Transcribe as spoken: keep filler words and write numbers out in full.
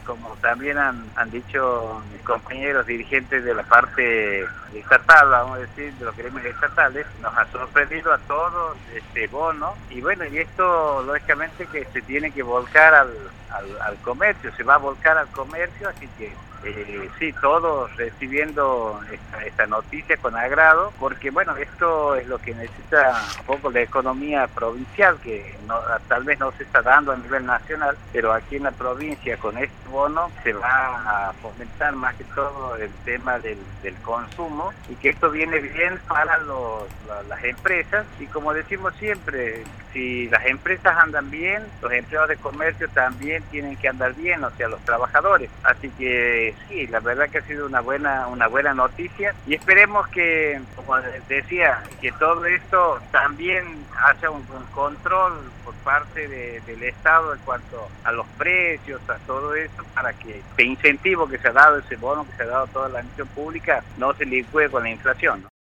como también han, han dicho mis compañeros dirigentes de la parte estatal, vamos a decir, de los gremios estatales, nos ha sorprendido a todos este bono, y bueno, y esto lógicamente que se tiene que volcar al, al, al comercio, se va a volcar al comercio, así que Eh, sí, todos recibiendo esta, esta noticia con agrado, porque bueno, esto es lo que necesita un poco la economía provincial, que no, tal vez no se está dando a nivel nacional, pero aquí en la provincia con este bono se va a fomentar más que todo el tema del, del consumo, y que esto viene bien para los, la, las empresas, y como decimos siempre, si las empresas andan bien, los empleados de comercio también tienen que andar bien, o sea, los trabajadores, así que sí, la verdad que ha sido una buena una buena noticia, y esperemos que, como decía, que todo esto también haya un, un control por parte de, del Estado en cuanto a los precios, a todo eso, para que este incentivo que se ha dado, ese bono que se ha dado a toda la administración pública, no se licúe con la inflación, ¿no?